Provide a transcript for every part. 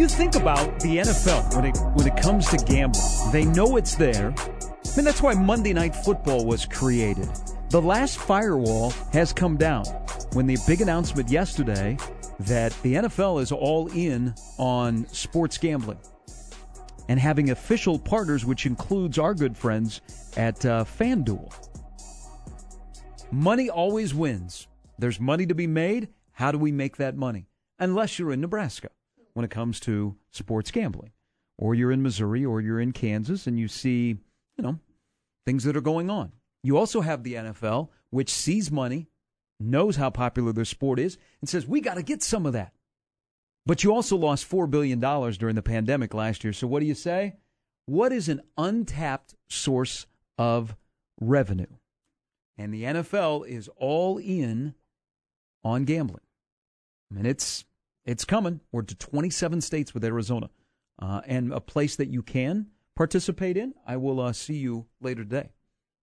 You think about the NFL when it comes to gambling. They know it's there. I mean, that's why Monday Night Football was created. The last firewall has come down when the big announcement yesterday that the NFL is all in on sports gambling and having official partners, which includes our good friends at FanDuel. Money always wins. There's money to be made. How do we make that money? Unless you're in Nebraska when it comes to sports gambling. Or you're in Missouri or you're in Kansas and you see, things that are going on. You also have the NFL, which sees money, knows how popular their sport is, and says, we got to get some of that. But you also lost $4 billion during the pandemic last year. So what do you say? What is an untapped source of revenue? And the NFL is all in on gambling. I mean, it's coming. We're to 27 states with Arizona. And a place that you can participate in. I will see you later today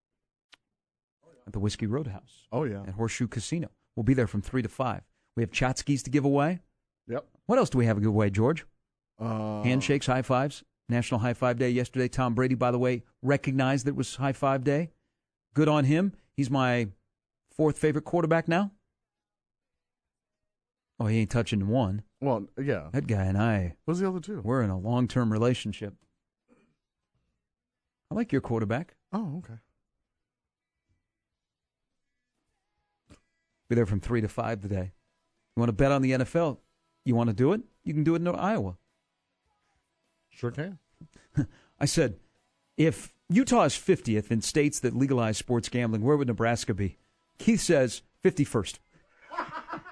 at the Whiskey Roadhouse. Oh, yeah. At Horseshoe Casino. We'll be there from 3 to 5. We have Chotskis to give away. Yep. What else do we have to give away, George? Handshakes, high fives. National High Five Day yesterday. Tom Brady, by the way, recognized that it was High Five Day. Good on him. He's my fourth favorite quarterback now. Oh, he ain't touching one. Well, yeah. That guy and I. What's the other two? We're in a long-term relationship. I like your quarterback. Oh, okay. Be there from 3 to 5 today. You want to bet on the NFL? You want to do it? You can do it in Iowa. Sure can. I said, if Utah is 50th in states that legalize sports gambling, where would Nebraska be? Keith says 51st.